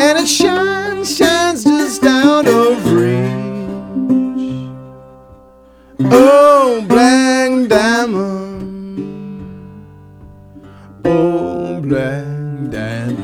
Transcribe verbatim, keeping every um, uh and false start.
and it shines, shines just out of reach. Oh, black diamond, oh, black diamond.